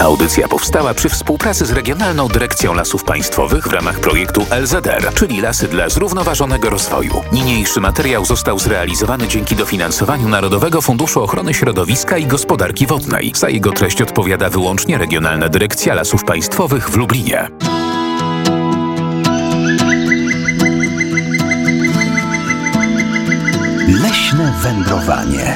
Audycja powstała przy współpracy z Regionalną Dyrekcją Lasów Państwowych w ramach projektu LZR, czyli Lasy dla Zrównoważonego Rozwoju. Niniejszy materiał został zrealizowany dzięki dofinansowaniu Narodowego Funduszu Ochrony Środowiska i Gospodarki Wodnej. Za jego treść odpowiada wyłącznie Regionalna Dyrekcja Lasów Państwowych w Lublinie. Leśne wędrowanie.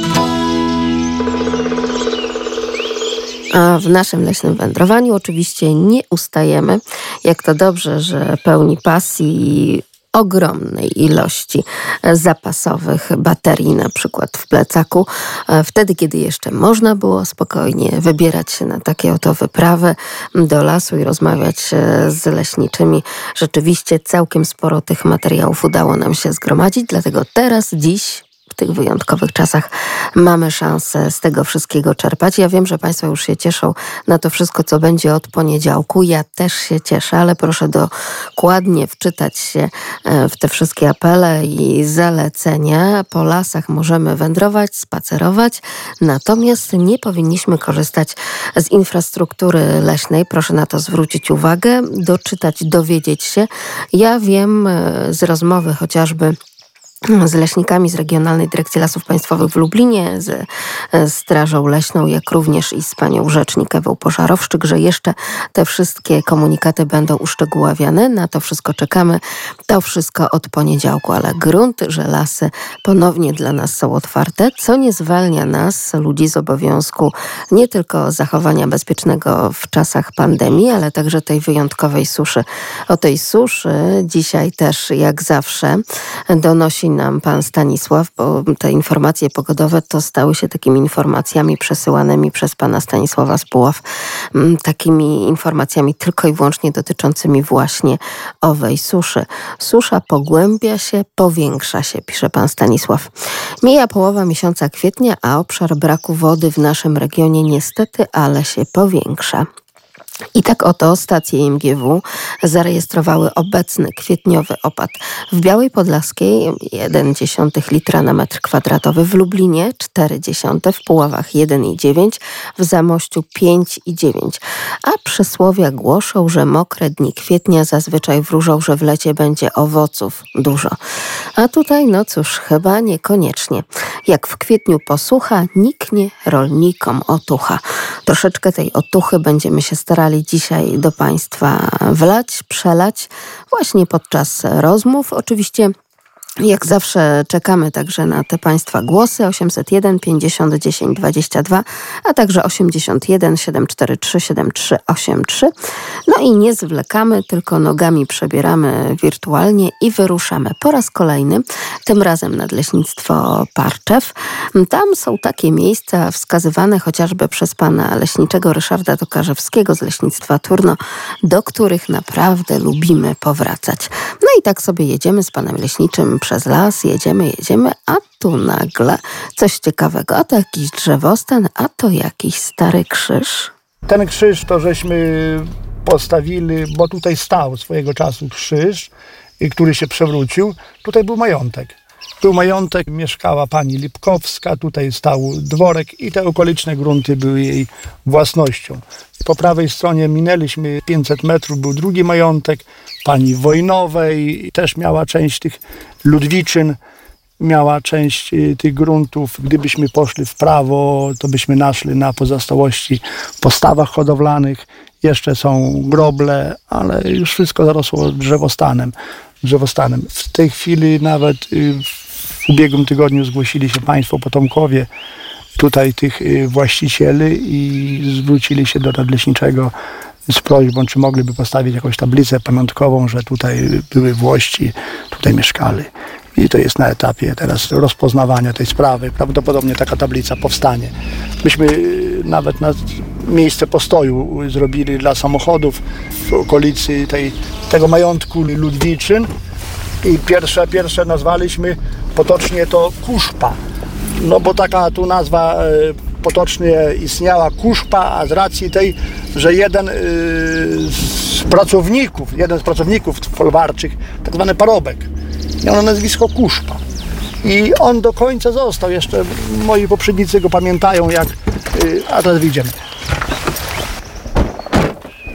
A w naszym leśnym wędrowaniu oczywiście nie ustajemy. Jak to dobrze, że pełni pasji ogromnej ilości zapasowych baterii, na przykład w plecaku. Wtedy, kiedy jeszcze można było spokojnie wybierać się na takie oto wyprawy do lasu i rozmawiać z leśniczymi. Rzeczywiście całkiem sporo tych materiałów udało nam się zgromadzić, dlatego dziś, w tych wyjątkowych czasach mamy szansę z tego wszystkiego czerpać. Ja wiem, że Państwo już się cieszą na to wszystko, co będzie od poniedziałku. Ja też się cieszę, ale proszę dokładnie wczytać się w te wszystkie apele i zalecenia. Po lasach możemy wędrować, spacerować, natomiast nie powinniśmy korzystać z infrastruktury leśnej. Proszę na to zwrócić uwagę, doczytać, dowiedzieć się. Ja wiem z rozmowy chociażby z leśnikami z Regionalnej Dyrekcji Lasów Państwowych w Lublinie, z Strażą Leśną, jak również i z panią rzecznik Ewą Pożarowszczyk, że jeszcze te wszystkie komunikaty będą uszczegóławiane. Na to wszystko czekamy. To wszystko od poniedziałku, ale grunt, że lasy ponownie dla nas są otwarte, co nie zwalnia nas, ludzi, z obowiązku nie tylko zachowania bezpiecznego w czasach pandemii, ale także tej wyjątkowej suszy. O tej suszy dzisiaj też, jak zawsze, donosi nam pan Stanisław, bo te informacje pogodowe to stały się takimi informacjami przesyłanymi przez pana Stanisława z Puław, takimi informacjami tylko i wyłącznie dotyczącymi właśnie owej suszy. Susza pogłębia się, powiększa się, pisze pan Stanisław. Mija połowa miesiąca kwietnia, a obszar braku wody w naszym regionie niestety, ale się powiększa. I tak oto stacje MGW zarejestrowały obecny kwietniowy opad. W Białej Podlaskiej 0,1 litra na metr kwadratowy, w Lublinie 0,4, w Puławach 1,9, w Zamościu 5,9. A przysłowia głoszą, że mokre dni kwietnia zazwyczaj wróżą, że w lecie będzie owoców dużo. A tutaj, no cóż, chyba niekoniecznie. Jak w kwietniu posłucha, niknie rolnikom otucha. Troszeczkę tej otuchy będziemy się starali dzisiaj do Państwa wlać, przelać właśnie podczas rozmów. Oczywiście jak zawsze czekamy także na te Państwa głosy 801 50 10 22, a także 81 743 7383. No i nie zwlekamy, tylko nogami przebieramy wirtualnie i wyruszamy po raz kolejny, tym razem Nadleśnictwo Parczew. Tam są takie miejsca wskazywane chociażby przez pana leśniczego Ryszarda Tokarzewskiego z Leśnictwa Turno, do których naprawdę lubimy powracać. No i tak sobie jedziemy z panem leśniczym przez las, jedziemy, a tu nagle coś ciekawego. A to jakiś drzewostan, a to jakiś stary krzyż. Ten krzyż to żeśmy postawili, bo tutaj stał swojego czasu krzyż, który się przewrócił. Tutaj był majątek. Tu majątek, mieszkała pani Lipkowska, tutaj stał dworek i te okoliczne grunty były jej własnością. Po prawej stronie minęliśmy 500 metrów, był drugi majątek pani Wojnowej, też miała część tych Ludwiczyn, miała część tych gruntów. Gdybyśmy poszli w prawo, to byśmy naszli na pozostałości po stawach hodowlanych. Jeszcze są groble, ale już wszystko zarosło drzewostanem. W tej chwili nawet w ubiegłym tygodniu zgłosili się państwo potomkowie tutaj tych właścicieli i zwrócili się do nadleśniczego z prośbą, czy mogliby postawić jakąś tablicę pamiątkową, że tutaj były włości, tutaj mieszkali. I to jest na etapie teraz rozpoznawania tej sprawy. Prawdopodobnie taka tablica powstanie. Myśmy nawet na miejsce postoju zrobili dla samochodów w okolicy tego majątku Ludwiczyn i pierwsze nazwaliśmy potocznie to Kuszpa. No bo taka tu nazwa potocznie istniała, Kuszpa, a z racji tej, że jeden z pracowników folwarczych, tak zwany parobek, miał na nazwisko Kuszpa. I on do końca został. Jeszcze moi poprzednicy go pamiętają, a teraz wyjdziemy.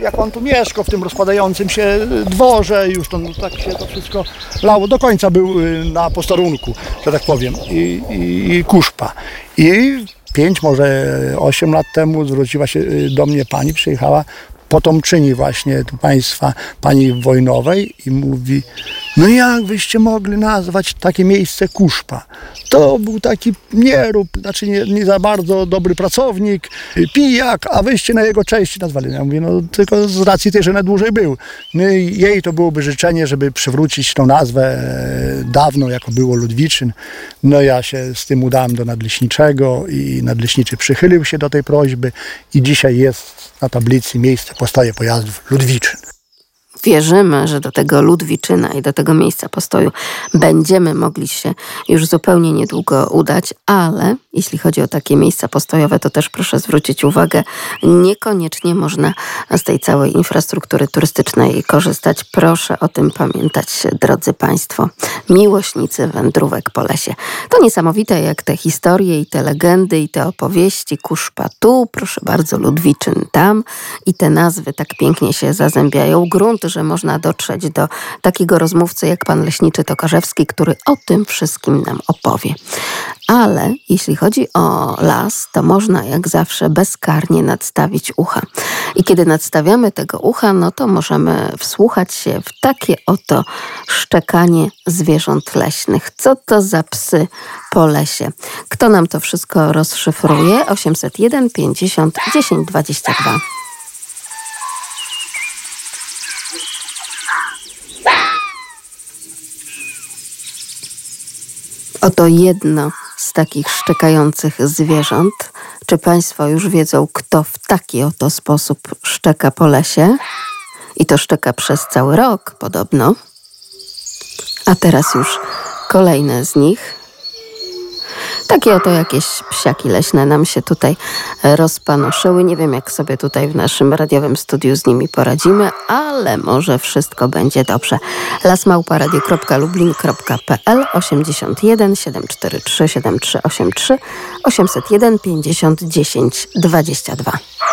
jak on tu mieszkał w tym rozpadającym się dworze, już to, no, tak się to wszystko lało. Do końca był na posterunku, że tak powiem, i kuszpa. I 5, może 8 lat temu zwróciła się do mnie pani, przyjechała potomczyni właśnie tu państwa, pani Wojnowej i mówi, no jak wyście mogli nazwać takie miejsce Kuszpa? To był taki nierób, znaczy nie za bardzo dobry pracownik, pijak, a wyście na jego cześć nazwali. Ja mówię, no tylko z racji tej, że na dłużej był. No i jej to byłoby życzenie, żeby przywrócić tą nazwę dawno, jako było Ludwiczyn. No ja się z tym udałem do nadleśniczego i nadleśniczy przychylił się do tej prośby i dzisiaj jest na tablicy miejsce postoju pojazdów Ludwiczyn. Wierzymy, że do tego Ludwiczyna i do tego miejsca postoju będziemy mogli się już zupełnie niedługo udać, ale jeśli chodzi o takie miejsca postojowe, to też proszę zwrócić uwagę, niekoniecznie można z tej całej infrastruktury turystycznej korzystać. Proszę o tym pamiętać, drodzy Państwo, miłośnicy wędrówek po lesie. To niesamowite, jak te historie i te legendy i te opowieści, Kuszpa tu, proszę bardzo, Ludwiczyn tam i te nazwy tak pięknie się zazębiają. Grunt, że można dotrzeć do takiego rozmówcy jak pan leśniczy Tokarzewski, który o tym wszystkim nam opowie. Ale jeśli chodzi o las, to można jak zawsze bezkarnie nadstawić ucha. I kiedy nadstawiamy tego ucha, no to możemy wsłuchać się w takie oto szczekanie zwierząt leśnych. Co to za psy po lesie? Kto nam to wszystko rozszyfruje? 801 50 10 22. Oto jedno z takich szczekających zwierząt. Czy Państwo już wiedzą, kto w taki oto sposób szczeka po lesie? I to szczeka przez cały rok podobno. A teraz już kolejne z nich. Takie oto jakieś psiaki leśne nam się tutaj rozpanoszyły. Nie wiem, jak sobie tutaj w naszym radiowym studiu z nimi poradzimy, ale może wszystko będzie dobrze. lasmałparadio.lublin.pl 81 743 7383 801 50 10 22.